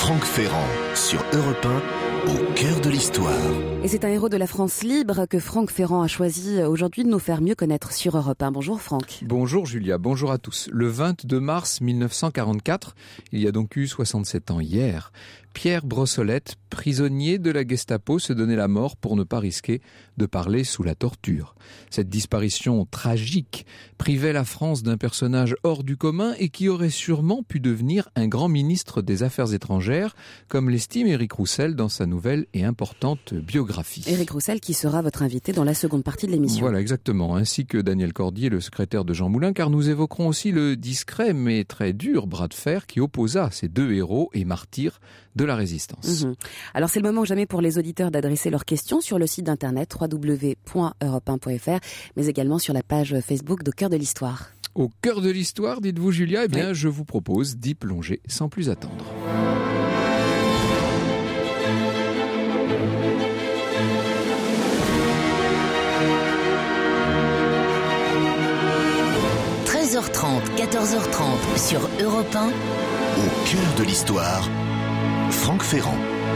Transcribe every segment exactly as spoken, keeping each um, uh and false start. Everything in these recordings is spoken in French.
Franck Ferrand sur Europe un, au cœur de l'histoire. Et c'est un héros de la France libre que Franck Ferrand a choisi aujourd'hui de nous faire mieux connaître sur Europe un. Bonjour Franck. Bonjour Julia, bonjour à tous. Le vingt-deux mars mille neuf cent quarante-quatre, il y a donc eu soixante-sept ans hier, Pierre Brossolette, prisonnier de la Gestapo, se donnait la mort pour ne pas risquer de parler sous la torture. Cette disparition tragique privait la France d'un personnage hors du commun et qui aurait sûrement pu devenir un grand ministre des Affaires étrangères, comme l'estime Éric Roussel dans sa nouvelle et importante biographie. Éric Roussel qui sera votre invité dans la seconde partie de l'émission. Voilà, exactement, ainsi que Daniel Cordier, le secrétaire de Jean Moulin, car nous évoquerons aussi le discret mais très dur bras de fer qui opposa ces deux héros et martyrs de la résistance. Mmh. Alors c'est le moment jamais pour les auditeurs d'adresser leurs questions sur le site d'internet w w w point europe un point f r, mais également sur la page Facebook d'Au cœur de l'histoire. Au cœur de l'histoire, dites-vous Julia, eh bien oui. je vous propose d'y plonger sans plus attendre. treize heures trente, quatorze heures trente sur Europe un. Au cœur de l'histoire, Franck Ferrand.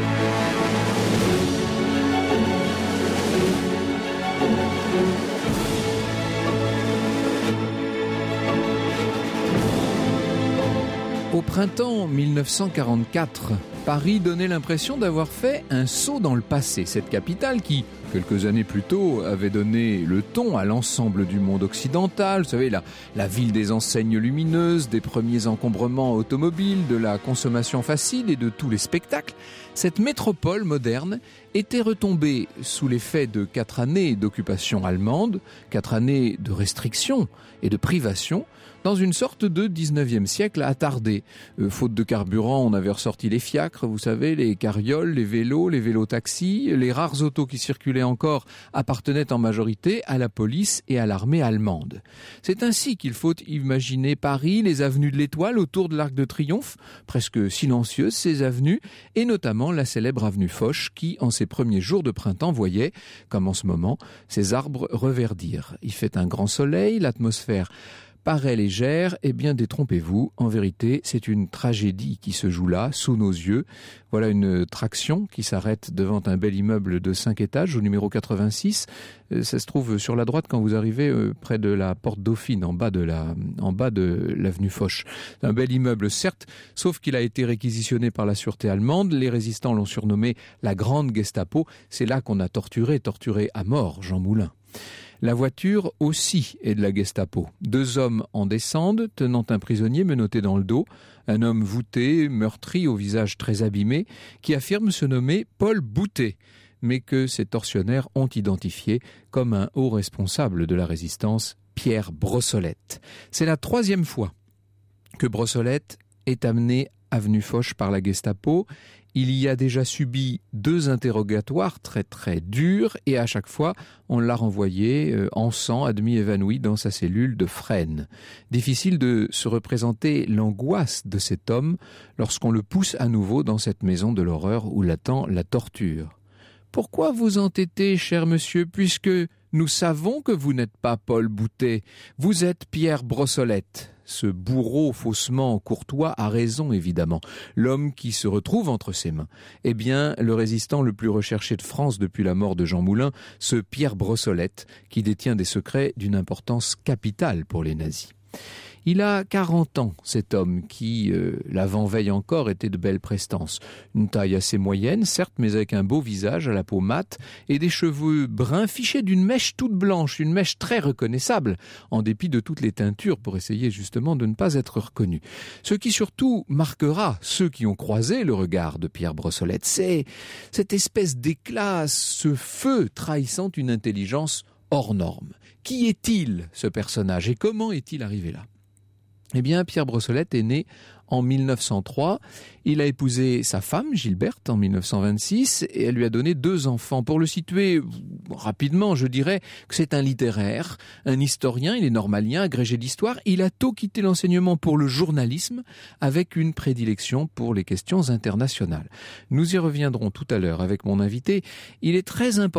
Au printemps mille neuf cent quarante-quatre, Paris donnait l'impression d'avoir fait un saut dans le passé. Cette capitale qui, quelques années plus tôt, avait donné le ton à l'ensemble du monde occidental. Vous savez, la, la ville des enseignes lumineuses, des premiers encombrements automobiles, de la consommation facile et de tous les spectacles. Cette métropole moderne était retombée sous l'effet de quatre années d'occupation allemande, quatre années de restrictions et de privations, dans une sorte de dix-neuvième siècle attardé. Euh, faute de carburant, on avait ressorti les fiacres, vous savez, les carrioles, les vélos, les vélos-taxis. Les rares autos qui circulaient encore appartenaient en majorité à la police et à l'armée allemande. C'est ainsi qu'il faut imaginer Paris, les avenues de l'Étoile autour de l'Arc de Triomphe, presque silencieuses ces avenues, et notamment la célèbre avenue Foch qui, en ses premiers jours de printemps, voyait, comme en ce moment, ses arbres reverdir. Il fait un grand soleil, l'atmosphère paraît légère, eh bien détrompez-vous, en vérité c'est une tragédie qui se joue là, sous nos yeux. Voilà une traction qui s'arrête devant un bel immeuble de cinq étages au numéro quatre-vingt-six. Ça se trouve sur la droite quand vous arrivez près de la porte Dauphine, en bas de la, en bas de l'avenue Foch. C'est un bel immeuble certes, sauf qu'il a été réquisitionné par la sûreté allemande. Les résistants l'ont surnommé la Grande Gestapo. C'est là qu'on a torturé, torturé à mort Jean Moulin. La voiture aussi est de la Gestapo. Deux hommes en descendent, tenant un prisonnier menotté dans le dos. Un homme voûté, meurtri, au visage très abîmé, qui affirme se nommer Paul Boutet, mais que ces tortionnaires ont identifié comme un haut responsable de la résistance, Pierre Brossolette. C'est la troisième fois que Brossolette est amené avenue Foch par la Gestapo. Il y a déjà subi deux interrogatoires très très durs et à chaque fois on l'a renvoyé euh, en sang, à demi évanoui dans sa cellule de Fresnes. Difficile de se représenter l'angoisse de cet homme lorsqu'on le pousse à nouveau dans cette maison de l'horreur où l'attend la torture. Pourquoi vous entêtez, cher monsieur, puisque nous savons que vous n'êtes pas Paul Boutet, vous êtes Pierre Brossolette. Ce bourreau faussement courtois a raison, évidemment. L'homme qui se retrouve entre ses mains. Eh bien, le résistant le plus recherché de France depuis la mort de Jean Moulin, ce Pierre Brossolette, qui détient des secrets d'une importance capitale pour les nazis. Il a quarante ans, cet homme, qui, euh, l'avant-veille encore, était de belle prestance. Une taille assez moyenne, certes, mais avec un beau visage à la peau mate et des cheveux bruns fichés d'une mèche toute blanche, une mèche très reconnaissable, en dépit de toutes les teintures pour essayer justement de ne pas être reconnu. Ce qui surtout marquera ceux qui ont croisé le regard de Pierre Brossolette, c'est cette espèce d'éclat, ce feu trahissant une intelligence hors norme. Qui est-il, ce personnage, et comment est-il arrivé là ? Eh bien, Pierre Brossolette est né en mille neuf cent trois. Il a épousé sa femme, Gilberte, en mille neuf cent vingt-six, et elle lui a donné deux enfants. Pour le situer rapidement, je dirais que c'est un littéraire, un historien, il est normalien, agrégé d'histoire. Il a tôt quitté l'enseignement pour le journalisme, avec une prédilection pour les questions internationales. Nous y reviendrons tout à l'heure avec mon invité. Il est très important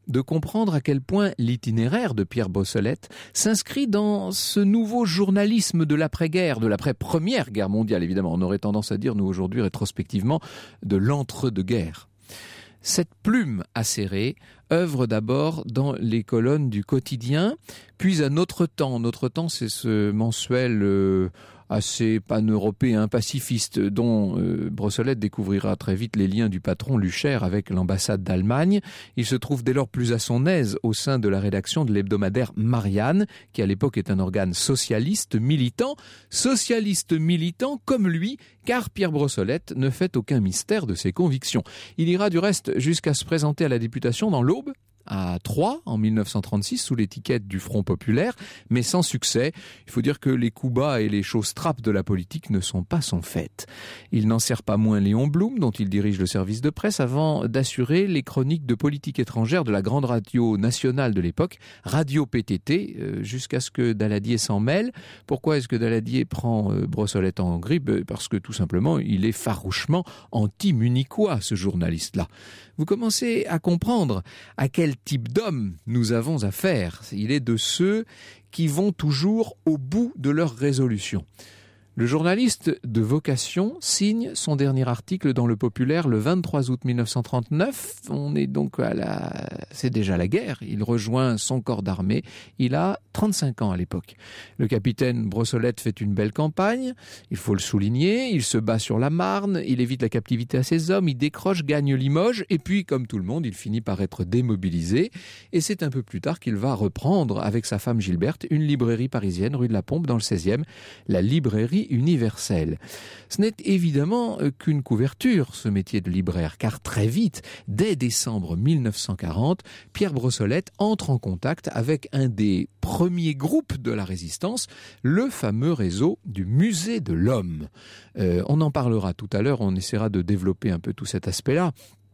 de comprendre à quel point l'itinéraire de Pierre Brossolette s'inscrit dans ce nouveau journalisme de l'après-guerre, de l'après-première guerre mondiale, évidemment. On aurait tendance à dire, nous aujourd'hui, rétrospectivement, de l'entre-deux-guerres. Cette plume acérée œuvre d'abord dans les colonnes du quotidien, puis à Notre Temps. Notre Temps, c'est ce mensuel euh, assez pan-européen, pacifiste, dont euh, Brossolette découvrira très vite les liens du patron Lucher avec l'ambassade d'Allemagne. Il se trouve dès lors plus à son aise au sein de la rédaction de l'hebdomadaire Marianne, qui à l'époque est un organe socialiste militant, socialiste militant comme lui, car Pierre Brossolette ne fait aucun mystère de ses convictions. Il ira du reste jusqu'à se présenter à la députation dans l'Aube, à Troyes en mille neuf cent trente-six sous l'étiquette du Front populaire, mais sans succès. Il faut dire que les coups bas et les choses trappes de la politique ne sont pas son fait. Il n'en sert pas moins Léon Blum, dont il dirige le service de presse, avant d'assurer les chroniques de politique étrangère de la grande radio nationale de l'époque, Radio P T T, euh, jusqu'à ce que Daladier s'en mêle. Pourquoi est-ce que Daladier prend euh, Brossolette en grippe ? Parce que tout simplement, il est farouchement anti-munichois, ce journaliste-là. Vous commencez à comprendre à quel type d'homme nous avons affaire. Il est de ceux qui vont toujours au bout de leur résolution. Le journaliste de vocation signe son dernier article dans Le Populaire le vingt-trois août mille neuf cent trente-neuf. On est donc à la... C'est déjà la guerre. Il rejoint son corps d'armée. Il a trente-cinq ans à l'époque. Le capitaine Brossolette fait une belle campagne. Il faut le souligner. Il se bat sur la Marne. Il évite la captivité à ses hommes. Il décroche, gagne Limoges. Et puis, comme tout le monde, il finit par être démobilisé. Et c'est un peu plus tard qu'il va reprendre, avec sa femme Gilberte, une librairie parisienne, rue de la Pompe, dans le seizième, la librairie universelle. Ce n'est évidemment qu'une couverture, ce métier de libraire, car très vite, dès décembre mille neuf cent quarante, Pierre Brossolette entre en contact avec un des premiers groupes de la résistance, le fameux réseau du Musée de l'Homme. Euh, on en parlera tout à l'heure, on essaiera de développer un peu tout cet aspect-là.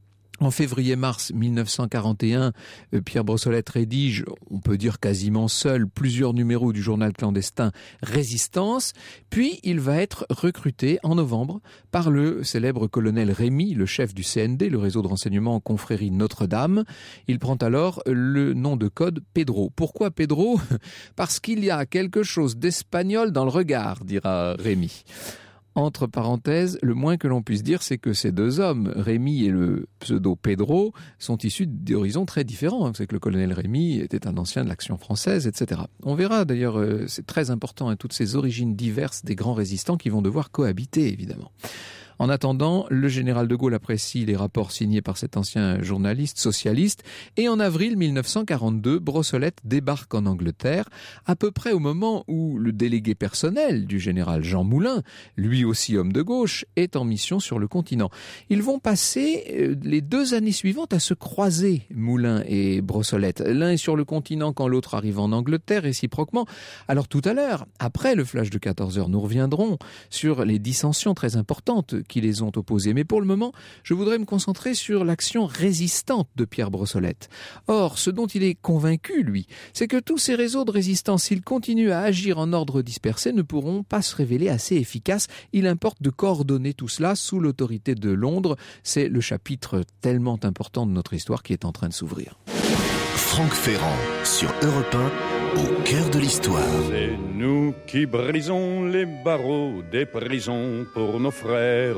En février-mars mille neuf cent quarante et un, Pierre Brossolette rédige, on peut dire quasiment seul, plusieurs numéros du journal clandestin Résistance. Puis il va être recruté en novembre par le célèbre colonel Rémy, le chef du C N D, le réseau de renseignement Confrérie Notre-Dame. Il prend alors le nom de code Pedro. Pourquoi Pedro ? Parce qu'il y a quelque chose d'espagnol dans le regard, dira Rémy. Entre parenthèses, le moins que l'on puisse dire, c'est que ces deux hommes, Rémy et le pseudo Pedro, sont issus d'horizons très différents. C'est que le colonel Rémy était un ancien de l'Action française, et cetera. On verra d'ailleurs, euh, c'est très important, hein, toutes ces origines diverses des grands résistants qui vont devoir cohabiter, évidemment. En attendant, le général de Gaulle apprécie les rapports signés par cet ancien journaliste socialiste et en avril mille neuf cent quarante-deux, Brossolette débarque en Angleterre à peu près au moment où le délégué personnel du général Jean Moulin, lui aussi homme de gauche, est en mission sur le continent. Ils vont passer les deux années suivantes à se croiser, Moulin et Brossolette. L'un est sur le continent quand l'autre arrive en Angleterre, réciproquement. Alors tout à l'heure, après le flash de quatorze heures, nous reviendrons sur les dissensions très importantes qui les ont opposés. Mais pour le moment, je voudrais me concentrer sur l'action résistante de Pierre Brossolette. Or, ce dont il est convaincu, lui, c'est que tous ces réseaux de résistance, s'ils continuent à agir en ordre dispersé, ne pourront pas se révéler assez efficaces. Il importe de coordonner tout cela sous l'autorité de Londres. C'est le chapitre tellement important de notre histoire qui est en train de s'ouvrir. Franck Ferrand sur Europe un, au cœur de l'histoire. C'est nous qui brisons les barreaux des prisons pour nos frères.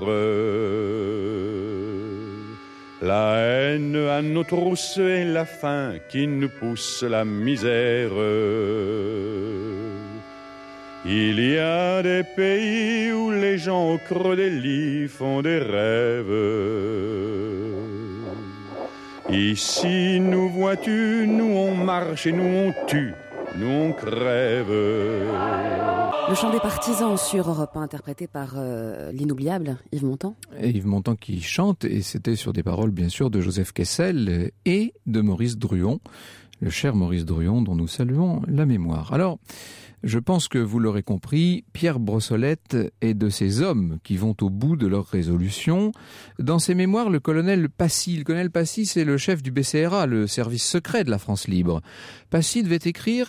La haine à nos trousses et la faim qui nous pousse la misère. Il y a des pays où les gens au creux des lits font des rêves. Ici, nous vois-tu, nous on marche et nous on tue, nous on crève. Le chant des partisans sur Europe un, interprété par euh, l'inoubliable Yves Montand. Et Yves Montand qui chante, et c'était sur des paroles bien sûr de Joseph Kessel et de Maurice Druon, le cher Maurice Druon dont nous saluons la mémoire. Alors, je pense que vous l'aurez compris, Pierre Brossolette est de ces hommes qui vont au bout de leur résolution. Dans ses mémoires, le colonel Passy, le colonel Passy, c'est le chef du B C R A, le service secret de la France libre. Passy devait écrire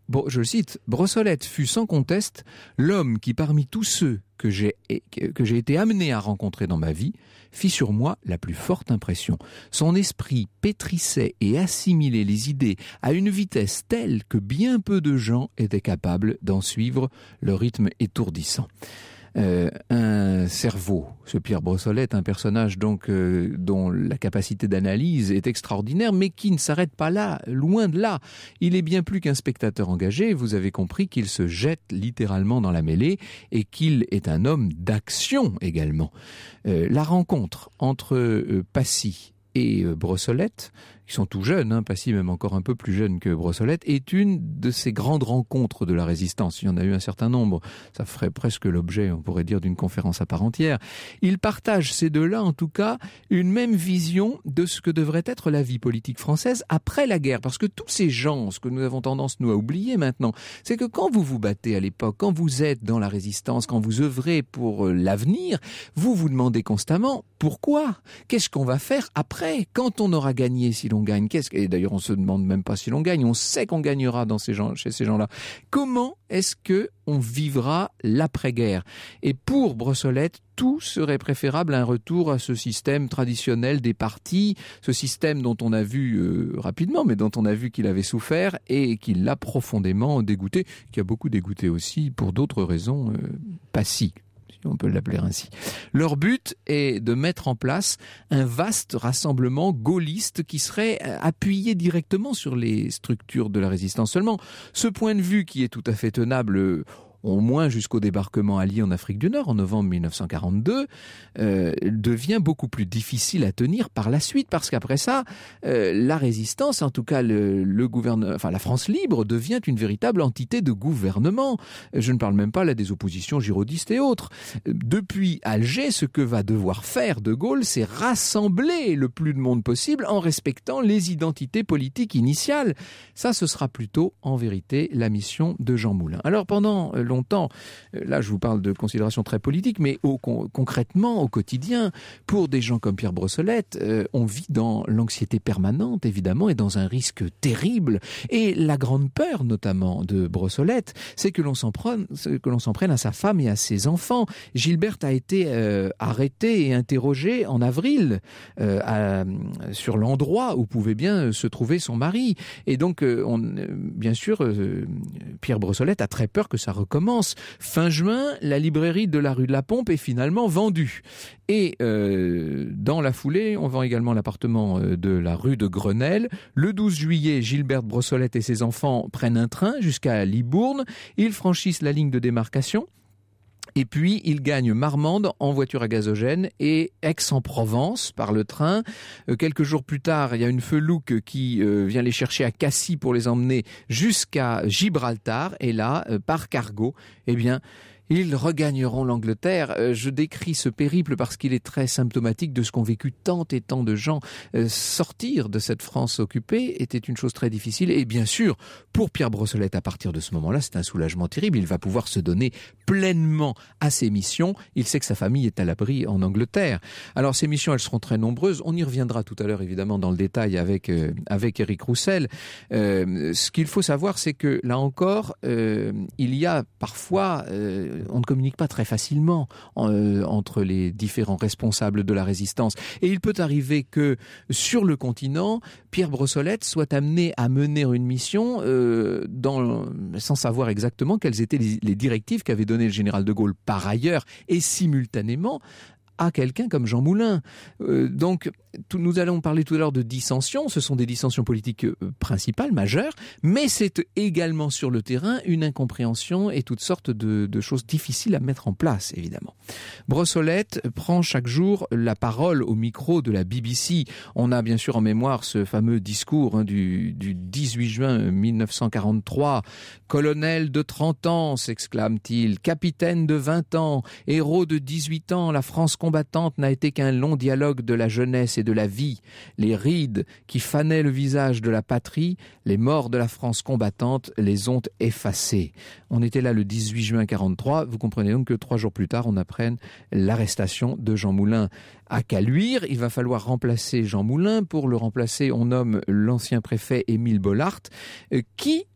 bon, je le cite, « Brossolette fut sans conteste l'homme qui, parmi tous ceux que j'ai, que j'ai été amené à rencontrer dans ma vie, fit sur moi la plus forte impression. Son esprit pétrissait et assimilait les idées à une vitesse telle que bien peu de gens étaient capables d'en suivre le rythme étourdissant. » Euh, un cerveau, ce Pierre Brossolette, un personnage donc euh, dont la capacité d'analyse est extraordinaire, mais qui ne s'arrête pas là, loin de là. Il est bien plus qu'un spectateur engagé. Vous avez compris qu'il se jette littéralement dans la mêlée et qu'il est un homme d'action également. Euh, la rencontre entre euh, Passy et euh, Brossolette, qui sont tout jeunes, hein, Passy même encore un peu plus jeune que Brossolette, est une de ces grandes rencontres de la résistance. Il y en a eu un certain nombre. Ça ferait presque l'objet, on pourrait dire, d'une conférence à part entière. Ils partagent, ces deux-là, en tout cas, une même vision de ce que devrait être la vie politique française après la guerre. Parce que tous ces gens, ce que nous avons tendance, nous, à oublier maintenant, c'est que quand vous vous battez à l'époque, quand vous êtes dans la résistance, quand vous œuvrez pour l'avenir, vous vous demandez constamment pourquoi ? Qu'est-ce qu'on va faire après ? Quand on aura gagné, si l'on gagne, qu'est-ce que... Et d'ailleurs, on se demande même pas si l'on gagne, on sait qu'on gagnera dans ces gens, chez ces gens-là. Comment est-ce que on vivra l'après-guerre ? Et pour Brossolette, tout serait préférable à un retour à ce système traditionnel des partis, ce système dont on a vu euh, rapidement, mais dont on a vu qu'il avait souffert et qui l'a profondément dégoûté, qui a beaucoup dégoûté aussi pour d'autres raisons, euh, Passy, si on peut l'appeler ainsi. Leur but est de mettre en place un vaste rassemblement gaulliste qui serait appuyé directement sur les structures de la résistance. Seulement, ce point de vue qui est tout à fait tenable, au moins jusqu'au débarquement allié en Afrique du Nord en novembre mille neuf cent quarante-deux, euh, devient beaucoup plus difficile à tenir par la suite, parce qu'après ça, euh, la résistance, en tout cas le, le gouvernement, enfin la France libre, devient une véritable entité de gouvernement. Je ne parle même pas là des oppositions girodistes et autres. Depuis Alger, ce que va devoir faire De Gaulle, c'est rassembler le plus de monde possible en respectant les identités politiques initiales. Ça, ce sera plutôt, en vérité, la mission de Jean Moulin. Alors pendant longtemps, là je vous parle de considérations très politiques, mais au, con, concrètement, au quotidien, pour des gens comme Pierre Brossolette, euh, on vit dans l'anxiété permanente, évidemment, et dans un risque terrible. Et la grande peur, notamment, de Brossolette, c'est que l'on s'en prenne, que l'on s'en prenne à sa femme et à ses enfants. Gilberte a été euh, arrêtée et interrogée en avril euh, à, sur l'endroit où pouvait bien se trouver son mari. Et donc, euh, on, euh, bien sûr, euh, Pierre Brossolette a très peur que ça recommence. Fin juin, la librairie de la rue de la Pompe est finalement vendue. Et euh, dans la foulée, on vend également l'appartement de la rue de Grenelle. Le douze juillet, Gilberte Brossolette et ses enfants prennent un train jusqu'à Libourne. Ils franchissent la ligne de démarcation. Et puis, ils gagnent Marmande en voiture à gazogène et Aix-en-Provence par le train. Euh, quelques jours plus tard, il y a une felouque qui euh, vient les chercher à Cassis pour les emmener jusqu'à Gibraltar. Et là, euh, par cargo, eh bien, ils regagneront l'Angleterre. Euh, je décris ce périple parce qu'il est très symptomatique de ce qu'ont vécu tant et tant de gens. Euh, sortir de cette France occupée était une chose très difficile. Et bien sûr, pour Pierre Brossolette, à partir de ce moment-là, c'est un soulagement terrible. Il va pouvoir se donner pleinement à ses missions. Il sait que sa famille est à l'abri en Angleterre. Alors, ces missions, elles seront très nombreuses. On y reviendra tout à l'heure, évidemment, dans le détail avec, euh, avec Éric Roussel. Euh, ce qu'il faut savoir, c'est que, là encore, euh, il y a parfois... Euh, on ne communique pas très facilement euh, entre les différents responsables de la résistance. Et il peut arriver que, sur le continent, Pierre Brossolette soit amené à mener une mission euh, dans, sans savoir exactement quelles étaient les, les directives qu'avait données le général de Gaulle par ailleurs et simultanément à quelqu'un comme Jean Moulin. Euh, donc, tout, nous allons parler tout à l'heure de dissensions. Ce sont des dissensions politiques euh, principales, majeures, mais c'est également sur le terrain une incompréhension et toutes sortes de, de choses difficiles à mettre en place, évidemment. Brossolette prend chaque jour la parole au micro de la B B C. On a bien sûr en mémoire ce fameux discours hein, du, du dix-huit juin mille neuf cent quarante-trois. « Colonel de trente ans », s'exclame-t-il, « capitaine de vingt ans, héros de dix-huit ans, la France combattante n'a été qu'un long dialogue de la jeunesse et de la vie. Les rides qui fanaient le visage de la patrie, les morts de la France combattante les ont effacés. » On était là le dix-huit juin quarante-trois. Vous comprenez donc que trois jours plus tard, on apprenne l'arrestation de Jean Moulin à Caluire. Il va falloir remplacer Jean Moulin. Pour le remplacer, on nomme l'ancien préfet Émile Bollaert, qui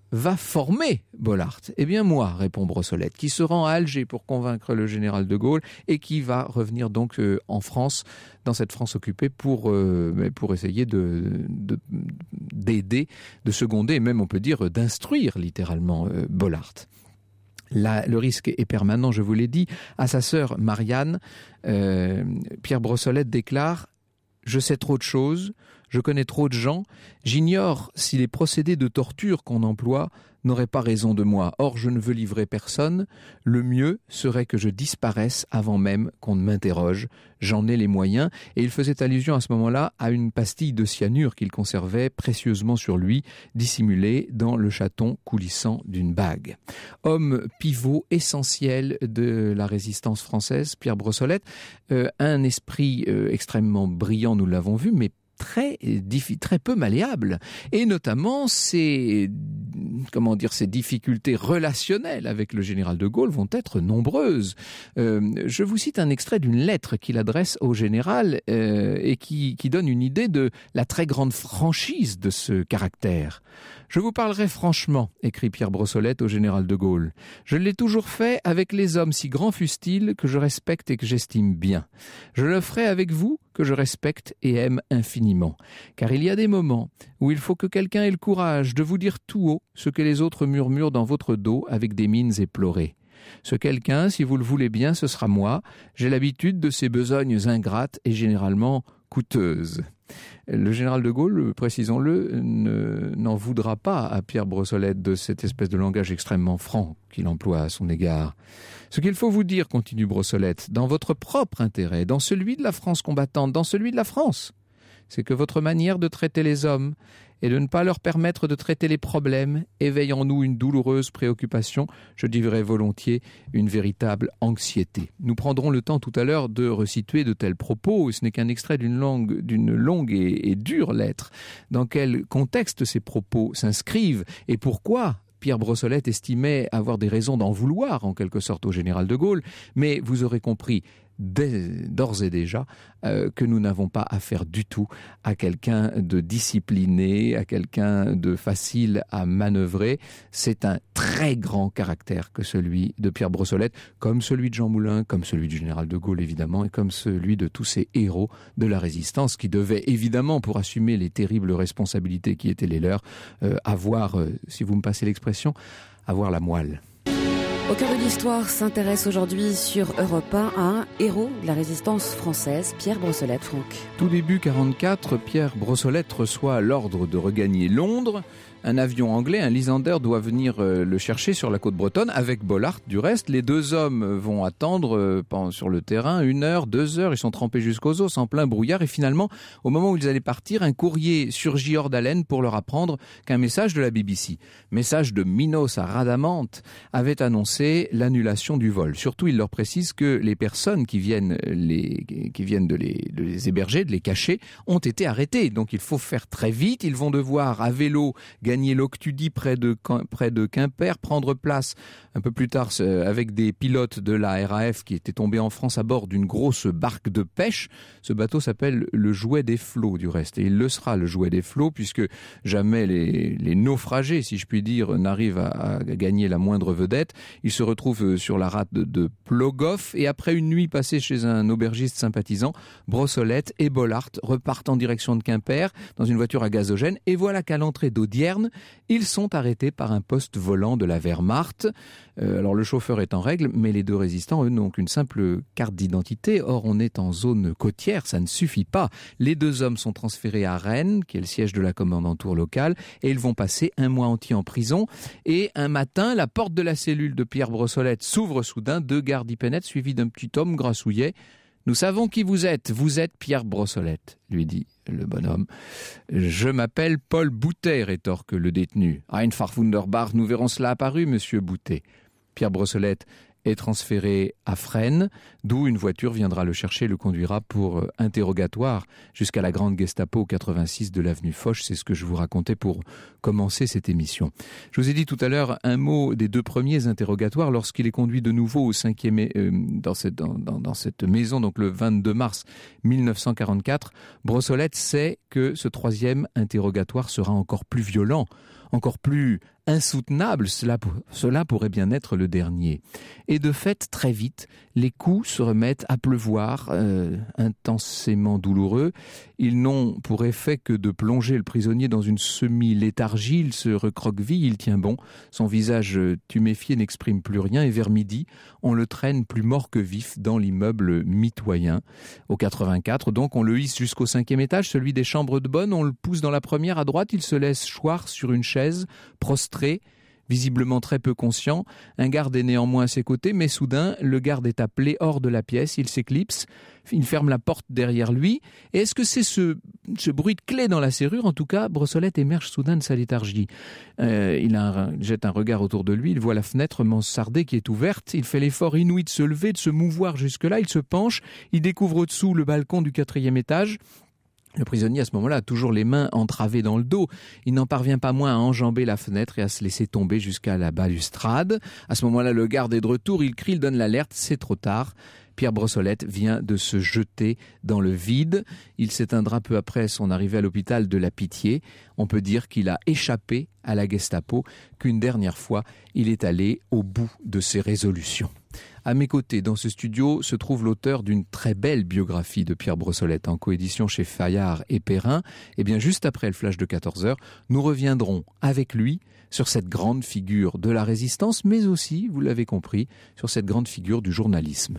va former Bollaert? Eh bien moi, répond Brossolette, qui se rend à Alger pour convaincre le général de Gaulle et qui va revenir donc euh, en France, dans cette France occupée, pour, euh, pour essayer de, de, d'aider, de seconder, et même on peut dire d'instruire littéralement euh, Bollaert. Là, le risque est permanent, je vous l'ai dit. À sa sœur Marianne, euh, Pierre Brossolette déclare « Je sais trop de choses, je connais trop de gens, j'ignore si les procédés de torture qu'on emploie n'auraient pas raison de moi. Or, je ne veux livrer personne. Le mieux serait que je disparaisse avant même qu'on ne m'interroge. J'en ai les moyens. » Et il faisait allusion à ce moment-là à une pastille de cyanure qu'il conservait précieusement sur lui, dissimulée dans le chaton coulissant d'une bague. Homme pivot essentiel de la résistance française, Pierre Brossolette, euh, un esprit euh, extrêmement brillant, nous l'avons vu, mais très très peu malléable, et notamment ces comment dire ces difficultés relationnelles avec le général de Gaulle vont être nombreuses. Euh, je vous cite un extrait d'une lettre qu'il adresse au général euh, et qui qui donne une idée de la très grande franchise de ce caractère. Je vous parlerai franchement, écrit Pierre Brossolette au général de Gaulle. Je l'ai toujours fait avec les hommes, si grands fussent-ils, que je respecte et que j'estime bien. Je le ferai avec vous, que je respecte et aime infiniment. Car il y a des moments où il faut que quelqu'un ait le courage de vous dire tout haut ce que les autres murmurent dans votre dos avec des mines éplorées. Ce quelqu'un, si vous le voulez bien, ce sera moi. J'ai l'habitude de ces besognes ingrates et généralement coûteuses. Le général de Gaulle, précisons-le, ne, n'en voudra pas à Pierre Brossolette de cette espèce de langage extrêmement franc qu'il emploie à son égard. Ce qu'il faut vous dire, continue Brossolette, dans votre propre intérêt, dans celui de la France combattante, dans celui de la France, c'est que votre manière de traiter les hommes et de ne pas leur permettre de traiter les problèmes éveille en nous une douloureuse préoccupation, je dirais volontiers une véritable anxiété. Nous prendrons le temps tout à l'heure de resituer de tels propos, ce n'est qu'un extrait d'une longue, d'une longue et, et dure lettre. Dans quel contexte ces propos s'inscrivent et pourquoi Pierre Brossolette estimait avoir des raisons d'en vouloir en quelque sorte au général de Gaulle, mais vous aurez compris d'ores et déjà euh, que nous n'avons pas affaire du tout à quelqu'un de discipliné, à quelqu'un de facile à manœuvrer. C'est un très grand caractère que celui de Pierre Brossolette, comme celui de Jean Moulin, comme celui du général de Gaulle évidemment, et comme celui de tous ces héros de la résistance qui devaient évidemment, pour assumer les terribles responsabilités qui étaient les leurs, euh, avoir, euh, si vous me passez l'expression, avoir la moelle. Au cœur de l'histoire s'intéresse aujourd'hui sur Europe un à un héros de la résistance française, Pierre Brossolette. Franck. Tout début quarante-quatre, Pierre Brossolette reçoit l'ordre de regagner Londres. Un avion anglais, un Lysander, doit venir le chercher sur la côte bretonne, avec Bollaert du reste. Les deux hommes vont attendre sur le terrain une heure, deux heures, ils sont trempés jusqu'aux os, en plein brouillard, et finalement, au moment où ils allaient partir, un courrier surgit hors d'haleine pour leur apprendre qu'un message de la B B C, message de Minos à Rhadamante, avait annoncé l'annulation du vol. Surtout, il leur précise que les personnes qui viennent, les, qui viennent de, les, de les héberger, de les cacher, ont été arrêtées. Donc il faut faire très vite, ils vont devoir à vélo gagner l'Octudie près de, près de Quimper, prendre place un peu plus tard avec des pilotes de la R A F qui étaient tombés en France à bord d'une grosse barque de pêche. Ce bateau s'appelle le Jouet des flots du reste, et il le sera le Jouet des flots puisque jamais les, les naufragés, si je puis dire, n'arrivent à, à gagner la moindre vedette. Ils se retrouvent sur la rade de, de Plogoff, et après une nuit passée chez un aubergiste sympathisant, Brossolette et Bollaert repartent en direction de Quimper dans une voiture à gazogène, et voilà qu'à l'entrée d'Audierne, ils sont arrêtés par un poste volant de la Wehrmacht. Euh, alors le chauffeur est en règle, mais les deux résistants, eux, n'ont qu'une simple carte d'identité. Or, on est en zone côtière, ça ne suffit pas. Les deux hommes sont transférés à Rennes, qui est le siège de la commandanture locale, et ils vont passer un mois entier en prison. Et un matin, la porte de la cellule de Pierre Brossolette s'ouvre soudain, deux gardes y pénètrent, suivis d'un petit homme grassouillet. « Nous savons qui vous êtes, vous êtes Pierre Brossolette », lui dit le bonhomme. « Je m'appelle Paul Boutet », rétorque le détenu. « Einfach wunderbar, nous verrons cela apparu, monsieur Boutet. » Pierre Brossolette est transféré à Fresnes, d'où une voiture viendra le chercher, le conduira pour interrogatoire jusqu'à la grande Gestapo quatre-vingt-six de l'avenue Foch. C'est ce que je vous racontais pour commencer cette émission. Je vous ai dit tout à l'heure un mot des deux premiers interrogatoires lorsqu'il est conduit de nouveau au cinquième, euh, dans, cette, dans, dans, dans cette maison, donc le vingt-deux mars mille neuf cent quarante-quatre. Brossolette sait que ce troisième interrogatoire sera encore plus violent, encore plus insoutenable, cela, cela pourrait bien être le dernier. Et de fait, très vite, les coups se remettent à pleuvoir, euh, intensément douloureux. Ils n'ont pour effet que de plonger le prisonnier dans une semi-léthargie. Il se recroqueville, il tient bon. Son visage tuméfié n'exprime plus rien et vers midi, on le traîne plus mort que vif dans l'immeuble mitoyen. Au quatre-vingt-quatre, donc, on le hisse jusqu'au cinquième étage, celui des chambres de bonne. On le pousse dans la première à droite. Il se laisse choir sur une chaise, prostré, visiblement très peu conscient. Un garde est néanmoins à ses côtés, mais soudain, le garde est appelé hors de la pièce. Il s'éclipse, il ferme la porte derrière lui. Et est-ce que c'est ce, ce bruit de clé dans la serrure? En tout cas, Brossolette émerge soudain de sa léthargie. Euh, il, a un, il jette un regard autour de lui, il voit la fenêtre mansardée qui est ouverte. Il fait l'effort inouï de se lever, de se mouvoir jusque-là. Il se penche, il découvre au-dessous le balcon du quatrième étage. Le prisonnier, à ce moment-là, a toujours les mains entravées dans le dos. Il n'en parvient pas moins à enjamber la fenêtre et à se laisser tomber jusqu'à la balustrade. À ce moment-là, le garde est de retour, il crie, il donne l'alerte, c'est trop tard. Pierre Brossolette vient de se jeter dans le vide. Il s'éteindra peu après son arrivée à l'hôpital de la Pitié. On peut dire qu'il a échappé à la Gestapo, qu'une dernière fois, il est allé au bout de ses résolutions. À mes côtés, dans ce studio, se trouve l'auteur d'une très belle biographie de Pierre Brossolette en coédition chez Fayard et Perrin. Et bien, juste après le flash de quatorze heures, nous reviendrons avec lui sur cette grande figure de la résistance, mais aussi, vous l'avez compris, sur cette grande figure du journalisme.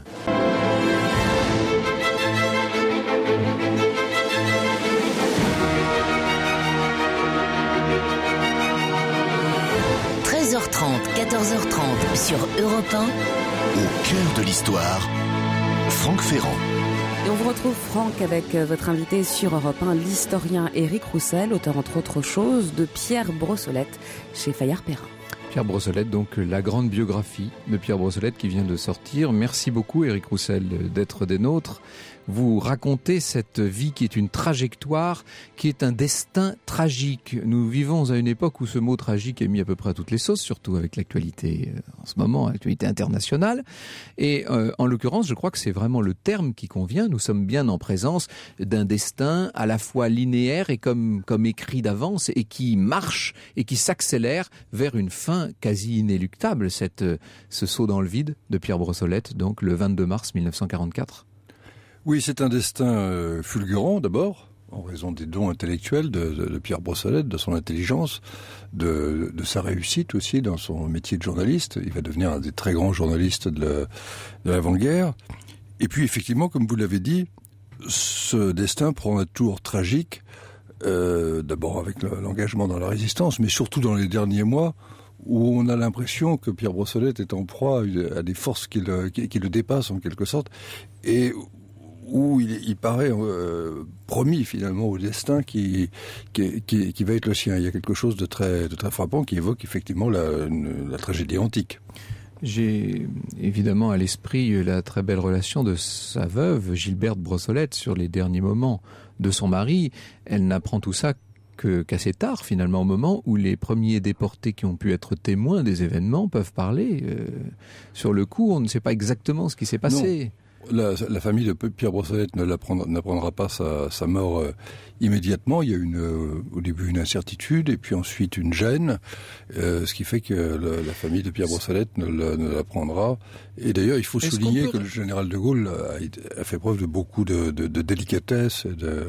treize heures trente, quatorze heures trente sur Europe un. Au cœur de l'histoire, Franck Ferrand. Et on vous retrouve, Franck, avec votre invité sur Europe un, l'historien Éric Roussel, auteur entre autres choses de Pierre Brossolette chez Fayard Perrin. Pierre Brossolette, donc la grande biographie de Pierre Brossolette qui vient de sortir. Merci beaucoup, Éric Roussel, d'être des nôtres. Vous racontez cette vie qui est une trajectoire, qui est un destin tragique. Nous vivons à une époque où ce mot tragique est mis à peu près à toutes les sauces, surtout avec l'actualité en ce moment, l'actualité internationale. Et euh, en l'occurrence, je crois que c'est vraiment le terme qui convient. Nous sommes bien en présence d'un destin à la fois linéaire et comme, comme écrit d'avance et qui marche et qui s'accélère vers une fin quasi inéluctable. Cette, ce saut dans le vide de Pierre Brossolette, donc le vingt-deux mars mille neuf cent quarante-quatre. Oui, c'est un destin euh, fulgurant d'abord, en raison des dons intellectuels de, de, de Pierre Brossolette, de son intelligence, de, de sa réussite aussi dans son métier de journaliste. Il va devenir un des très grands journalistes de, la, de l'avant-guerre. Et puis effectivement, comme vous l'avez dit, ce destin prend un tour tragique, euh, d'abord avec le, l'engagement dans la résistance, mais surtout dans les derniers mois, où on a l'impression que Pierre Brossolette est en proie à des forces qui le, qui, qui le dépassent en quelque sorte, et où il, il paraît euh, promis finalement au destin qui, qui, qui, qui va être le sien. Il y a quelque chose de très, de très frappant qui évoque effectivement la, une, la tragédie antique. J'ai évidemment à l'esprit la très belle relation de sa veuve, Gilberte Brossolette, sur les derniers moments de son mari. Elle n'apprend tout ça que, qu'assez tard, finalement, au moment où les premiers déportés qui ont pu être témoins des événements peuvent parler. Euh, sur le coup, on ne sait pas exactement ce qui s'est passé. Non. La, la famille de Pierre Brossolette ne n'apprendra pas sa, sa mort euh, immédiatement. Il y a une, euh, au début une incertitude et puis ensuite une gêne, euh, ce qui fait que le, la famille de Pierre Brossolette ne, la, ne l'apprendra. Et d'ailleurs, il faut Est-ce souligner peut... que le général de Gaulle a, a fait preuve de beaucoup de, de, de délicatesse et de...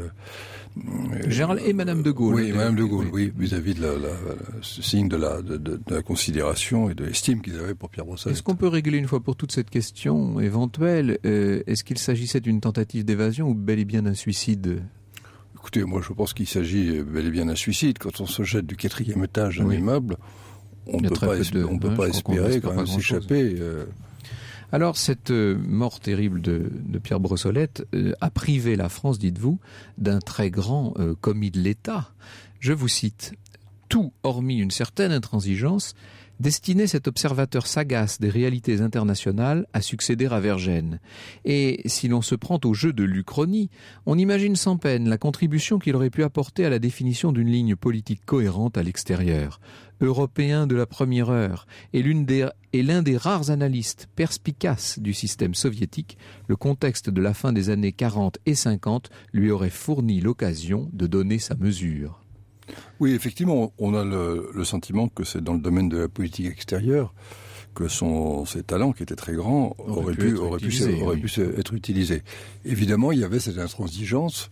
Le général et Madame de Gaulle. Oui, Madame de Gaulle, oui, oui vis-à-vis de la, la, la ce signe de la, de, de, de la considération et de l'estime qu'ils avaient pour Pierre Brossolette. Est-ce qu'on peut régler une fois pour toutes cette question éventuelle euh, Est-ce qu'il s'agissait d'une tentative d'évasion ou bel et bien d'un suicide ? Écoutez, moi je pense qu'il s'agit bel et bien d'un suicide. Quand on se jette du quatrième étage d'un oui. immeuble, on ne peut pas, esp- de, on peut hein, pas espérer quand même s'échapper. Euh... Alors, cette euh, mort terrible de, de Pierre Brossolette euh, a privé la France, dites-vous, d'un très grand euh, commis de l'État. Je vous cite, « Tout, hormis une certaine intransigeance, destinait cet observateur sagace des réalités internationales à succéder à Vergennes. Et si l'on se prend au jeu de l'Uchronie, on imagine sans peine la contribution qu'il aurait pu apporter à la définition d'une ligne politique cohérente à l'extérieur. Européen de la première heure et, l'une des, et l'un des rares analystes perspicaces du système soviétique, le contexte de la fin des années quarante et cinquante lui aurait fourni l'occasion de donner sa mesure. » Oui, effectivement, on a le, le sentiment que c'est dans le domaine de la politique extérieure que son, ses talents, qui étaient très grands, auraient pu, auraient pu, auraient pu être utilisés. Évidemment, il y avait cette intransigeance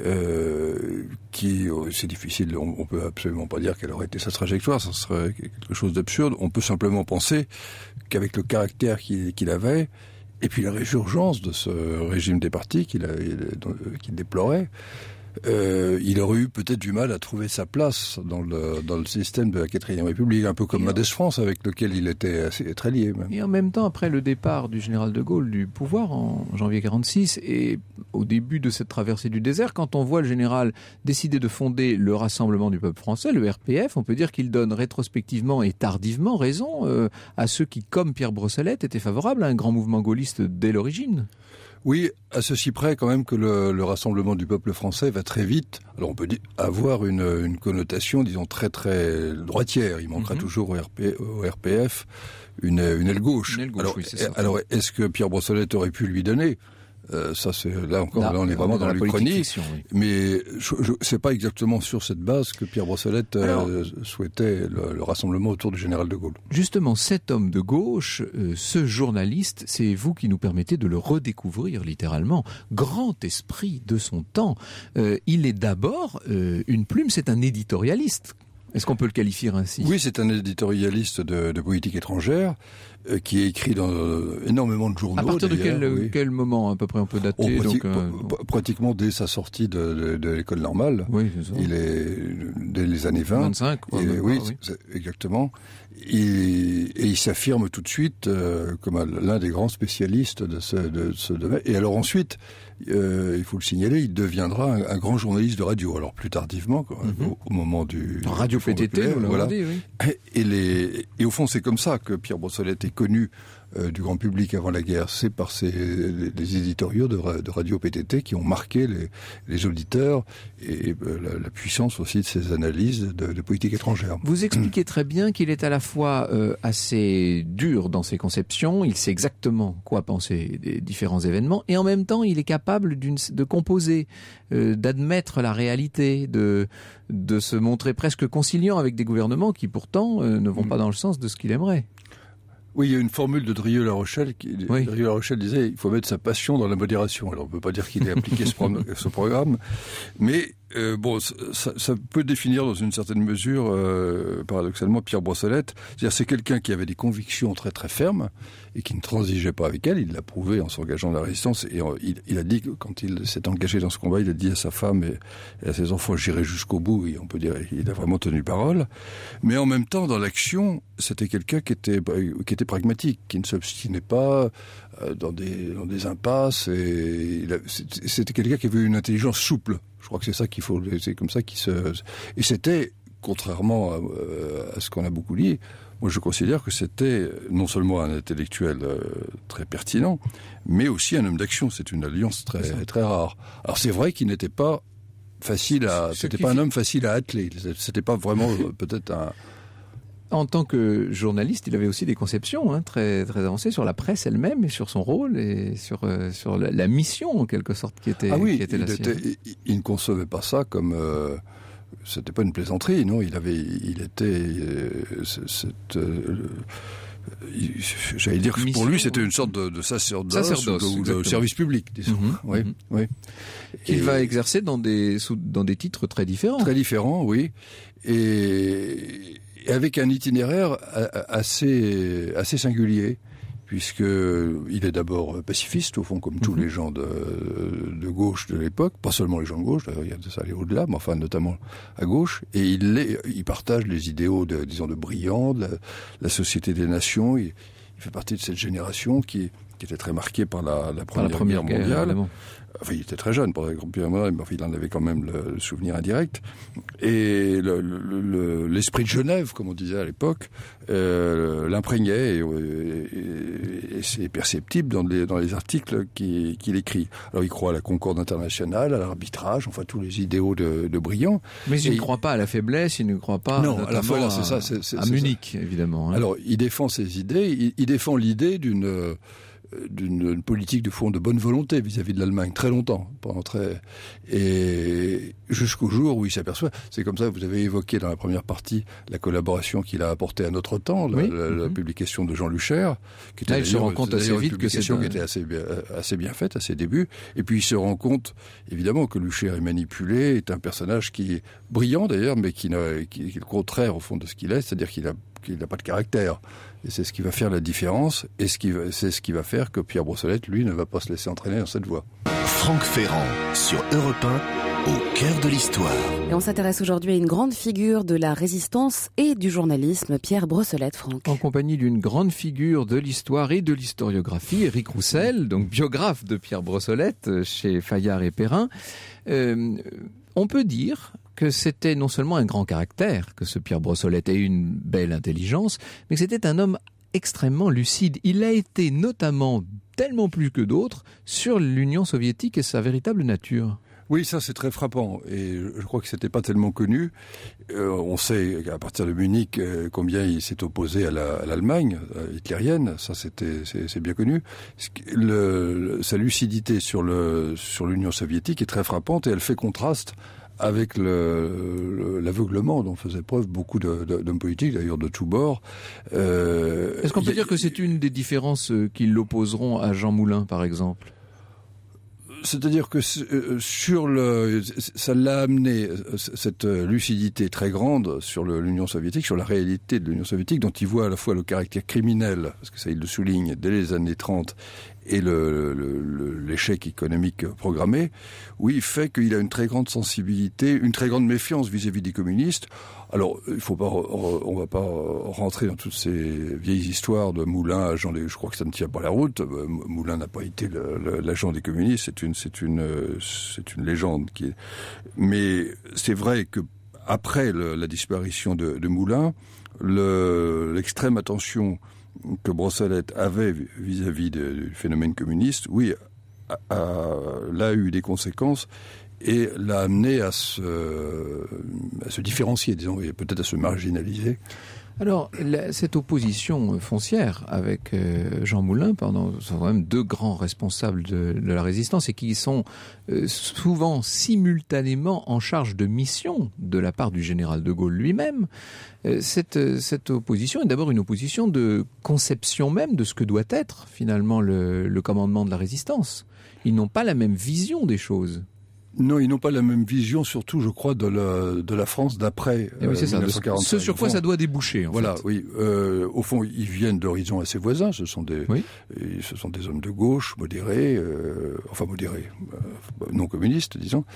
euh, qui, c'est difficile, on, on peut absolument pas dire quelle aurait été sa trajectoire, ça serait quelque chose d'absurde. On peut simplement penser qu'avec le caractère qu'il, qu'il avait, et puis la résurgence de ce régime des partis qu'il, a, qu'il déplorait, Euh, il aurait eu peut-être du mal à trouver sa place dans le, dans le système de la quatrième République, un peu comme Mendès France, avec lequel il était assez, très lié. Même. Et en même temps, après le départ du général de Gaulle du pouvoir en janvier quarante-six, et au début de cette traversée du désert, quand on voit le général décider de fonder le Rassemblement du peuple français, le R P F, on peut dire qu'il donne rétrospectivement et tardivement raison euh, à ceux qui, comme Pierre Brossolette, étaient favorables à un grand mouvement gaulliste dès l'origine. Oui, à ceci près quand même que le, le Rassemblement du peuple français va très vite. Alors on peut dire, avoir une, une connotation, disons, très très droitière. Il manquera mm-hmm. toujours au, R P, au R P F une, une aile gauche. Une aile gauche, alors, oui, c'est ça. Alors est-ce que Pierre Brossolette aurait pu lui donner ? Euh, ça c'est là encore là, là on est vraiment dans, dans l'Uchronie, oui. Mais je, je, c'est pas exactement sur cette base que Pierre Brossolette Alors, euh, souhaitait le, le rassemblement autour du général de Gaulle. Justement, cet homme de gauche, euh, ce journaliste, c'est vous qui nous permettez de le redécouvrir littéralement. Grand esprit de son temps. Euh, il est d'abord euh, une plume, c'est un éditorialiste. Est-ce qu'on peut le qualifier ainsi ? Oui, c'est un éditorialiste de, de politique étrangère euh, qui est écrit dans euh, énormément de journaux. À partir de quel, oui. quel moment à peu près on peut dater oh, pratique, donc, euh... Pratiquement dès sa sortie de, de, de l'école normale. Oui, c'est ça. Il est dès les années vingt. vingt-cinq, quoi, il est, oui, oui. C'est, exactement. Il, et il s'affirme tout de suite euh, comme l'un des grands spécialistes de ce, de ce domaine. Et alors ensuite, euh, il faut le signaler, il deviendra un, un grand journaliste de radio. Alors plus tardivement, quoi, mm-hmm. au, au moment du Radio du P T T, vous voilà. dit, oui. Et, les, et au fond, c'est comme ça que Pierre Brossolette est connu euh, du grand public avant la guerre. C'est par ces, les, les éditoriaux de, de Radio P T T qui ont marqué les, les auditeurs et euh, la, la puissance aussi de ses analyses de, de politique étrangère. Vous expliquez très bien qu'il est à la fois euh, assez dur dans ses conceptions, il sait exactement quoi penser des différents événements, et en même temps, il est capable d'une, de composer, euh, d'admettre la réalité, de, de se montrer presque conciliant avec des gouvernements qui pourtant euh, ne vont mmh. pas dans le sens de ce qu'il aimerait. Oui, il y a une formule de Drieux-La Rochelle qui, oui. Drieux-La Rochelle disait, il faut mettre sa passion dans la modération. Alors, on ne peut pas dire qu'il ait appliqué ce, pro- ce programme, mais euh, bon, ça, ça peut définir dans une certaine mesure, euh, paradoxalement, Pierre Brossolette. C'est-à-dire, c'est quelqu'un qui avait des convictions très très fermes et qui ne transigeait pas avec elles. Il l'a prouvé en s'engageant dans la résistance. Et euh, il, il a dit que quand il s'est engagé dans ce combat, il a dit à sa femme et, et à ses enfants, j'irai jusqu'au bout. Et on peut dire, il a vraiment tenu parole. Mais en même temps, dans l'action, c'était quelqu'un qui était qui était pragmatique, qui ne s'obstinait pas euh, dans des dans des impasses. Et il a, c'était quelqu'un qui avait une intelligence souple. Je crois que c'est ça qu'il faut, c'est comme ça qu'il se. Et c'était, contrairement à, à ce qu'on a beaucoup dit, moi je considère que c'était non seulement un intellectuel euh, très pertinent, mais aussi un homme d'action. C'est une alliance très très rare. Alors c'est vrai qu'il n'était pas facile à, ce c'était pas fait... un homme facile à atteler. C'était pas vraiment euh, peut-être un. En tant que journaliste, il avait aussi des conceptions hein, très très avancées sur la presse elle-même et sur son rôle et sur euh, sur la, la mission en quelque sorte qui était ah oui, qui était la sienne. Était, il, il ne concevait pas ça comme euh, c'était pas une plaisanterie, non. Il avait, il était euh, cette euh, j'allais dire que pour lui c'était une sorte de, de sacerdoce, sacerdoce ou de, de service public, disons. Mm-hmm, oui, mm-hmm. oui. Qu'il et va exercer dans des sous, dans des titres très différents. Très différents, oui. Et Et avec un itinéraire assez assez singulier, puisque il est d'abord pacifiste au fond, comme tous mm-hmm. les gens de de gauche de l'époque, pas seulement les gens de gauche, d'ailleurs il y a de ça aller au-delà, mais enfin notamment à gauche. Et il les, il partage les idéaux de disons de Briand, de la, la Société des Nations. Il, il fait partie de cette génération qui qui était très marquée par la, la, première, la première guerre mondiale. Guerre, Enfin, il était très jeune pour la Première Guerre mondiale, mais enfin, il en avait quand même le, le souvenir indirect. Et le, le, le, l'esprit de Genève, comme on disait à l'époque, euh, l'imprégnait et, et, et c'est perceptible dans les, dans les articles qu'il, qu'il écrit. Alors, il croit à la concorde internationale, à l'arbitrage, enfin tous les idéaux de, de Briand. Mais il ne croit pas à la faiblesse, il ne croit pas non, à la fois, là, c'est ça, c'est, c'est, à c'est Munich, ça. évidemment. Hein. Alors, il défend ses idées, il, il défend l'idée d'une d'une politique de fond de bonne volonté vis-à-vis de l'Allemagne très longtemps, pendant très et jusqu'au jour où il s'aperçoit. C'est comme ça. Vous avez évoqué dans la première partie la collaboration qu'il a apportée à Notre Temps, la, oui. la, la mm-hmm. publication de Jean Lucher, qui était Là, il se rend compte assez vite que c'est un... qui était assez bien, assez bien faite à ses débuts. Et puis il se rend compte évidemment que Lucher est manipulé, est un personnage qui est brillant d'ailleurs, mais qui, n'a, qui, qui est le contraire au fond de ce qu'il est, c'est-à-dire qu'il a qu'il n'a pas de caractère. Et c'est ce qui va faire la différence, et ce qui va, c'est ce qui va faire que Pierre Brossolette, lui, ne va pas se laisser entraîner dans cette voie. Franck Ferrand, sur Europe un, au cœur de l'histoire. Et on s'intéresse aujourd'hui à une grande figure de la résistance et du journalisme, Pierre Brossolette, Franck. En compagnie d'une grande figure de l'histoire et de l'historiographie, Éric Roussel, donc biographe de Pierre Brossolette, chez Fayard et Perrin. Euh, on peut dire que c'était non seulement un grand caractère, que ce Pierre Brossolette ait une belle intelligence, mais que c'était un homme extrêmement lucide. Il a été notamment, tellement plus que d'autres, sur l'Union soviétique et sa véritable nature. Oui, ça c'est très frappant, et je crois que c'était pas tellement connu. Euh, on sait qu'à partir de Munich euh, combien il s'est opposé à, la, à l'Allemagne à hitlérienne, ça c'était c'est, c'est bien connu. Le, sa lucidité sur le sur l'Union soviétique est très frappante, et elle fait contraste avec le, le, l'aveuglement dont faisaient preuve beaucoup de, de, d'hommes politiques, d'ailleurs de tous bords. Euh, Est-ce qu'on peut a, dire que c'est une des différences qui l'opposeront à Jean Moulin, par exemple ? C'est-à-dire que sur le, ça l'a amené, cette lucidité très grande sur le, l'Union soviétique, sur la réalité de l'Union soviétique, dont il voit à la fois le caractère criminel, parce que ça il le souligne dès les années trente, et le, le, le, l'échec économique programmé, oui, fait qu'il a une très grande sensibilité, une très grande méfiance vis-à-vis des communistes. Alors, il faut pas, on va pas rentrer dans toutes ces vieilles histoires de Moulin, agent des, je crois que ça ne tient pas la route. Moulin n'a pas été le, le, l'agent des communistes, c'est une, c'est une, c'est une légende qui est. Mais c'est vrai que après le, la disparition de, de Moulin, le, l'extrême attention que Brossolette avait vis-à-vis du phénomène communiste, oui, a, a, l'a eu des conséquences et l'a amené à se, à se différencier, disons, et peut-être à se marginaliser. Alors, la, cette opposition foncière avec euh, Jean Moulin, pendant, sont quand même deux grands responsables de, de la résistance et qui sont euh, souvent simultanément en charge de mission de la part du général de Gaulle lui-même. Euh, cette, cette opposition est d'abord une opposition de conception même de ce que doit être finalement le, le commandement de la résistance. Ils n'ont pas la même vision des choses. Non, ils n'ont pas la même vision, surtout, je crois, de la, de la France d'après euh, oui, c'est ça, ce sur quoi ça doit déboucher, en voilà, fait. Voilà, oui. Euh, au fond, ils viennent d'horizons assez voisins. Ce sont des, oui. ce sont des hommes de gauche, modérés, euh, enfin modérés, euh, non communistes, disons.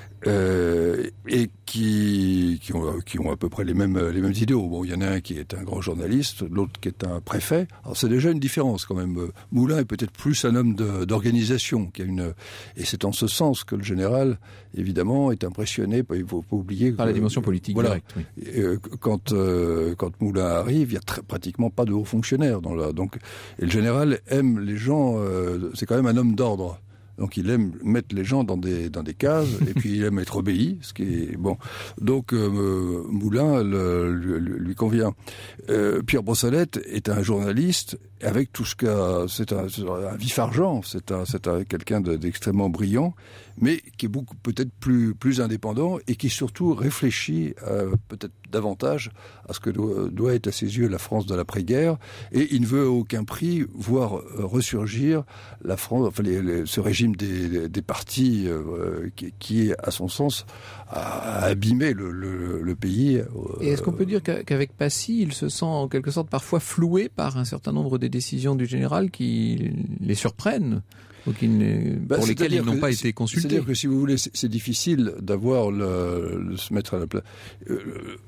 Euh, et qui, qui, ont, qui ont à peu près les mêmes, les mêmes idéaux. Bon, il y en a un qui est un grand journaliste, l'autre qui est un préfet. Alors c'est déjà une différence quand même. Moulin est peut-être plus un homme de, d'organisation, qui a une, et c'est en ce sens que le général, évidemment, est impressionné. Il ne faut pas oublier par que, la dimension politique voilà, directe. Oui. Et, euh, quand euh, quand Moulin arrive, il y a très, pratiquement pas de hauts fonctionnaires dans la. Donc, et le général aime les gens. Euh, c'est quand même un homme d'ordre. Donc il aime mettre les gens dans des dans des cases et puis il aime être obéi, ce qui est bon. Donc euh, Moulin le, lui, lui convient. Euh, Pierre Brossolette est un journaliste avec tout ce qu'a c'est un, c'est un vif argent, c'est un c'est un, quelqu'un de, d'extrêmement brillant, mais qui est beaucoup peut-être plus plus indépendant et qui surtout réfléchit euh, peut-être davantage à ce que doit, doit être à ses yeux la France de l'après-guerre, et il ne veut à aucun prix voir ressurgir la France, enfin les, les, ce régime des, des partis euh, qui, qui, à son sens, a abîmé le, le, le pays. Euh, et est-ce qu'on peut dire qu'avec Passy, il se sent en quelque sorte parfois floué par un certain nombre des décisions du général qui les surprennent ou qui ne, bah, pour lesquels ils n'ont pas été consultés? C'est-à-dire que si vous voulez, c'est, c'est difficile d'avoir le, le se mettre à la place. Euh,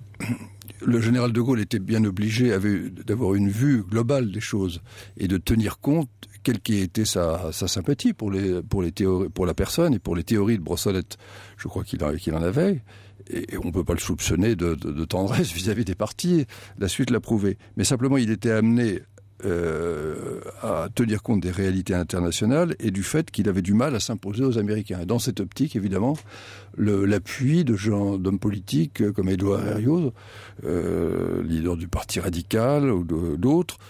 le général de Gaulle était bien obligé avait, d'avoir une vue globale des choses et de tenir compte quelle qui était sa, sa sympathie pour les pour les théories, pour la personne et pour les théories de Brossolette. Je crois qu'il en, qu'il en avait. Et, et on ne peut pas le soupçonner de, de, de tendresse vis-à-vis des partis. La suite l'a prouvé. Mais simplement, il était amené Euh, à tenir compte des réalités internationales et du fait qu'il avait du mal à s'imposer aux Américains. Et dans cette optique, évidemment, le, l'appui de gens, d'hommes politiques comme Édouard Herriot, euh, leader du Parti radical ou de, d'autres,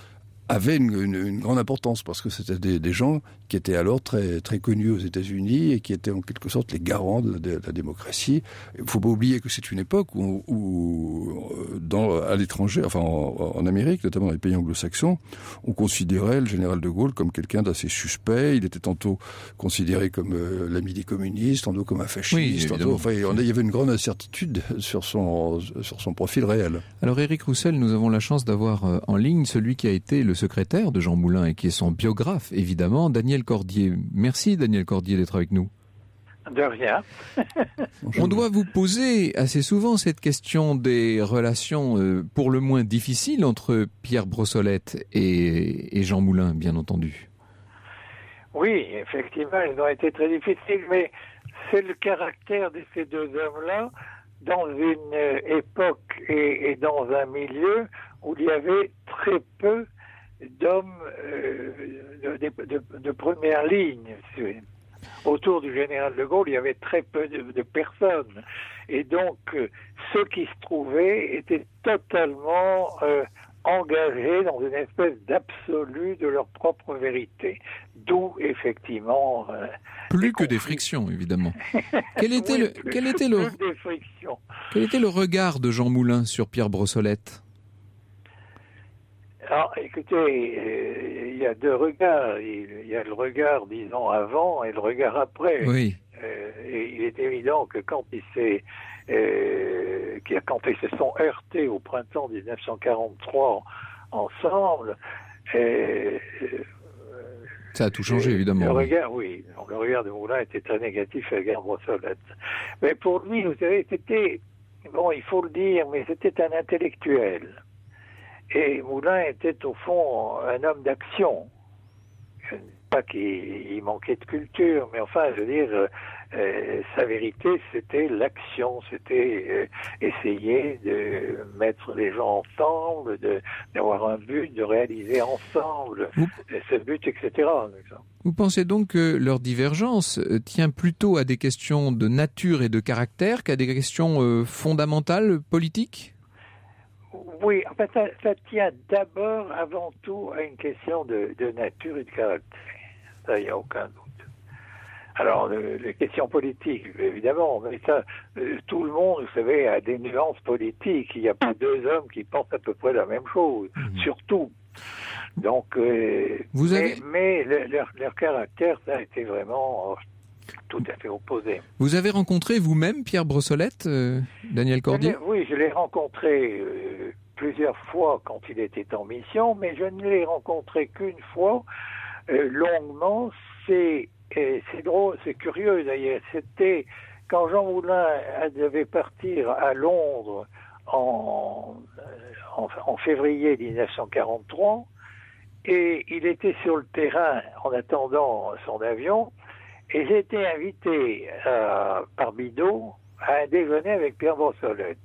avait une, une, une grande importance parce que c'était des, des gens qui étaient alors très, très connus aux États-Unis et qui étaient en quelque sorte les garants de la, de la démocratie. Il ne faut pas oublier que c'est une époque où, où dans, à l'étranger, enfin en, en Amérique, notamment dans les pays anglo-saxons, on considérait le général de Gaulle comme quelqu'un d'assez suspect. Il était tantôt considéré comme euh, l'ami des communistes, tantôt comme un fasciste. Oui, tantôt, enfin, il y avait une grande incertitude sur son, sur son profil réel. Alors Éric Roussel, nous avons la chance d'avoir euh, en ligne celui qui a été le secrétaire de Jean Moulin et qui est son biographe, évidemment, Daniel Cordier. Merci Daniel Cordier d'être avec nous. De rien. On doit vous poser assez souvent cette question des relations euh, pour le moins difficiles entre Pierre Brossolette et, et Jean Moulin, bien entendu. Oui, effectivement, elles ont été très difficiles, mais c'est le caractère de ces deux hommes-là dans une euh, époque et, et dans un milieu où il y avait très peu d'hommes euh, de, de, de, de première ligne. Autour du général de Gaulle, il y avait très peu de, de personnes. Et donc, euh, ceux qui se trouvaient étaient totalement euh, engagés dans une espèce d'absolu de leur propre vérité. D'où, effectivement... Euh, plus que des frictions, évidemment. Quel était, oui, le, plus, quel, était le, des frictions. Quel était le regard de Jean Moulin sur Pierre Brossolette ? Alors, écoutez, euh, il y a deux regards. Il, il y a le regard, disons, avant et le regard après. Oui. Euh, et il est évident que quand ils, s'est, euh, quand ils se sont heurtés au printemps dix-neuf cent quarante-trois ensemble, euh, ça a tout changé, euh, évidemment. Le regard, oui. Donc, le regard de Moulin était très négatif à l'égard de Brossolette. Mais pour lui, vous savez, c'était, bon, il faut le dire, mais c'était un intellectuel. Et Moulin était au fond un homme d'action. Pas qu'il manquait de culture, mais enfin, je veux dire, euh, sa vérité, c'était l'action, c'était euh, essayer de mettre les gens ensemble, de, d'avoir un but, de réaliser ensemble vous, ce but, et cetera. Vous pensez donc que leur divergence tient plutôt à des questions de nature et de caractère qu'à des questions euh, fondamentales, politiques ? Oui, en fait, ça, ça tient d'abord, avant tout, à une question de, de nature et de caractère. Ça, il n'y a aucun doute. Alors, le, les questions politiques, évidemment, mais ça, euh, tout le monde, vous savez, a des nuances politiques. Il n'y a pas deux hommes qui pensent à peu près la même chose, mmh. surtout. Donc, euh, Vous mais, avez... mais le, leur, leur caractère, ça a été vraiment... Oh, tout à fait opposé. Vous avez rencontré vous-même Pierre Brossolette, euh, Daniel Cordier ? Oui, je l'ai rencontré euh, plusieurs fois quand il était en mission, mais je ne l'ai rencontré qu'une fois, euh, longuement. C'est, euh, c'est drôle, c'est curieux d'ailleurs. C'était quand Jean Moulin devait partir à Londres en, en, en février dix-neuf cent quarante-trois, et il était sur le terrain en attendant son avion. Et j'ai été invité euh, par Bidault à un déjeuner avec Pierre Brossolette.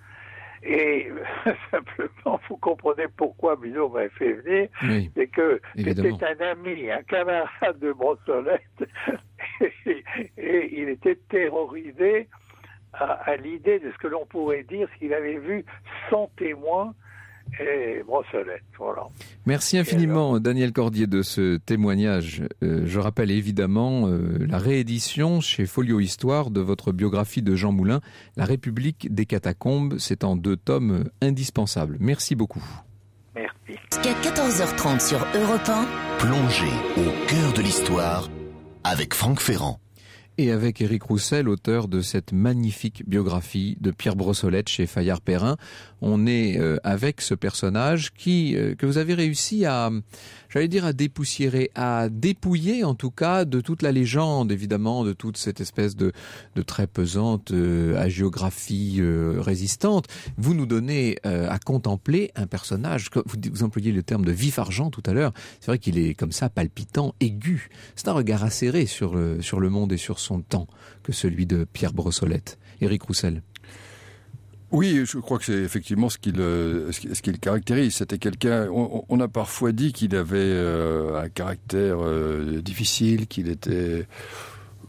Et simplement, vous comprenez pourquoi Bidault m'a fait venir, oui, c'est que évidemment. c'était un ami, un camarade de Brossolette, et, et il était terrorisé à, à l'idée de ce que l'on pourrait dire s'il avait vu son témoin et Brossolette, voilà. Merci infiniment, Daniel Cordier, de ce témoignage. Euh, je rappelle évidemment euh, la réédition chez Folio Histoire de votre biographie de Jean Moulin, La République des Catacombes. C'est en deux tomes indispensables. Merci beaucoup. Merci. Jusqu'à quatorze heures trente sur Europe un. Plongez au cœur de l'histoire avec Franck Ferrand. Et avec Éric Roussel, auteur de cette magnifique biographie de Pierre Brossolette chez Fayard-Perrin. On est euh, avec ce personnage qui euh, que vous avez réussi à, j'allais dire à dépoussiérer, à dépouiller en tout cas de toute la légende, évidemment, de toute cette espèce de, de très pesante euh, hagiographie euh, résistante. Vous nous donnez euh, à contempler un personnage, vous, vous employez le terme de vif-argent tout à l'heure, c'est vrai qu'il est comme ça, palpitant, aigu. C'est un regard acéré sur le, sur le monde et sur son temps que celui de Pierre Brossolette. Éric Roussel. Oui, je crois que c'est effectivement ce qui le, ce qui le caractérise. C'était quelqu'un, on, on a parfois dit qu'il avait euh, un caractère euh, difficile, qu'il était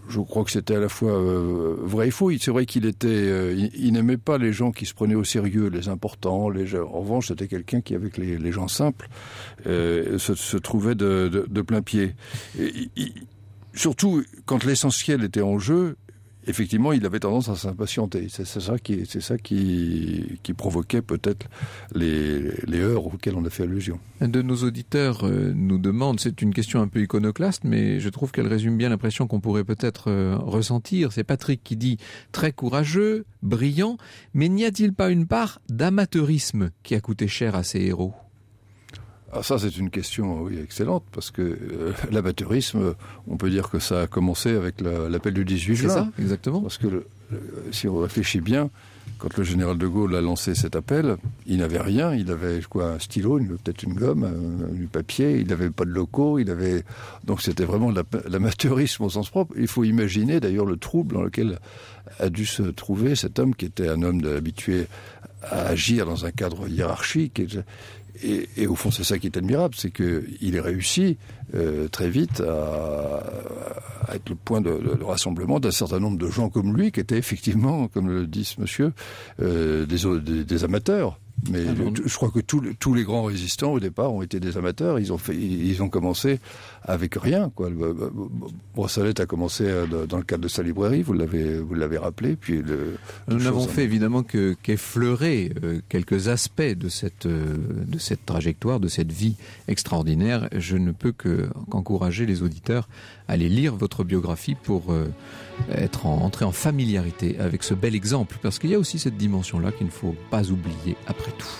je crois que c'était à la fois euh, vrai et faux. C'est vrai qu'il était, euh, il, il n'aimait pas les gens qui se prenaient au sérieux, les importants. Les gens. En revanche, c'était quelqu'un qui, avec les, les gens simples, euh, se, se trouvait de, de, de plein pied. Et, il, surtout quand l'essentiel était en jeu. Effectivement, il avait tendance à s'impatienter. C'est, c'est ça qui, c'est ça qui, qui provoquait peut-être les, les heurts auxquelles on a fait allusion. Un de nos auditeurs euh, nous demande, c'est une question un peu iconoclaste, mais je trouve qu'elle résume bien l'impression qu'on pourrait peut-être euh, ressentir. C'est Patrick qui dit « très courageux, brillant, mais n'y a-t-il pas une part d'amateurisme qui a coûté cher à ces héros ?» Ah, ça, c'est une question oui, excellente, parce que euh, l'amateurisme, on peut dire que ça a commencé avec la, l'appel du dix-huit juin. C'est ça, exactement. Parce que le, le, si on réfléchit bien, quand le général de Gaulle a lancé cet appel, il n'avait rien. Il avait quoi, un stylo, une, peut-être une gomme, un, du papier. Il n'avait pas de locaux. Il avait donc c'était vraiment la, l'amateurisme au sens propre. Il faut imaginer d'ailleurs le trouble dans lequel a dû se trouver cet homme qui était un homme habitué à agir dans un cadre hiérarchique. Et, Et, et au fond, c'est ça qui est admirable, c'est qu'il ait réussi euh, très vite à, à être le point de, de, de rassemblement d'un certain nombre de gens comme lui, qui étaient effectivement, comme le dit ce monsieur, euh, des, des, des amateurs. Mais ah bon. Je crois que tous, tous les grands résistants, au départ, ont été des amateurs. Ils ont, fait, ils ont commencé avec rien, quoi. Brossolette a commencé dans le cadre de sa librairie, vous l'avez, vous l'avez rappelé. Puis le, Nous n'avons fait évidemment que, qu'effleurer euh, quelques aspects de cette, euh, de cette trajectoire, de cette vie extraordinaire. Je ne peux que, qu'encourager les auditeurs à aller lire votre biographie pour euh, être en, entrer en familiarité avec ce bel exemple. Parce qu'il y a aussi cette dimension-là qu'il ne faut pas oublier après tout.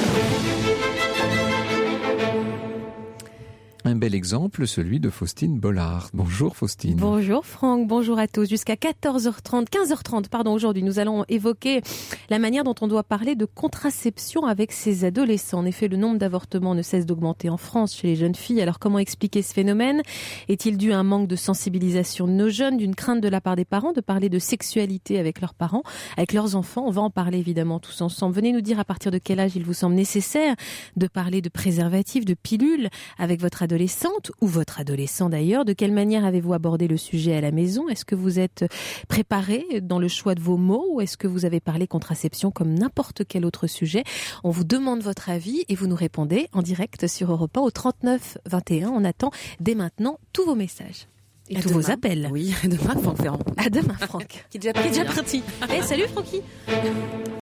Un bel exemple, celui de Faustine Bollard. Bonjour Faustine. Bonjour Franck, bonjour à tous. Jusqu'à quatorze heures trente, quinze heures trente, pardon, aujourd'hui, nous allons évoquer la manière dont on doit parler de contraception avec ses adolescents. En effet, le nombre d'avortements ne cesse d'augmenter en France chez les jeunes filles. Alors comment expliquer ce phénomène ? Est-il dû à un manque de sensibilisation de nos jeunes, d'une crainte de la part des parents de parler de sexualité avec leurs parents, avec leurs enfants ? On va en parler évidemment tous ensemble. Venez nous dire à partir de quel âge il vous semble nécessaire de parler de préservatifs, de pilules avec votre adolescent. Adolescente ou votre adolescent d'ailleurs, de quelle manière avez-vous abordé le sujet à la maison ? Est-ce que vous êtes préparé dans le choix de vos mots ou est-ce que vous avez parlé contraception comme n'importe quel autre sujet ? On vous demande votre avis et vous nous répondez en direct sur Europe un au trente-neuf vingt et un. On attend dès maintenant tous vos messages. Et à tous demain. Vos appels. Oui, à demain, Franck Ferrand. À demain, Franck. Qui est déjà parti. Qui est déjà parti. Eh, salut, Francky.